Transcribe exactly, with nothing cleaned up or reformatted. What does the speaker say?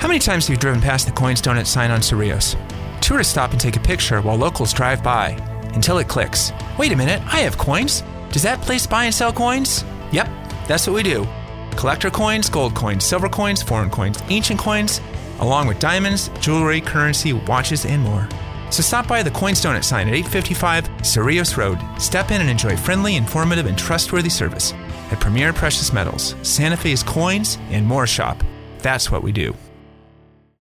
many times have you driven past the Coins Donut sign on Cerrillos? Tourists stop and take a picture while locals drive by, until it clicks. Wait a minute, I have coins. Does that place buy and sell coins? Yep, that's what we do. Collector coins, gold coins, silver coins, foreign coins, ancient coins, along with diamonds, jewelry, currency, watches, and more. So stop by the Coins Donut sign at eight fifty-five Cerrillos Road. Step in and enjoy friendly, informative, and trustworthy service at Premier Precious Metals, Santa Fe's Coins, and More Shop. That's what we do.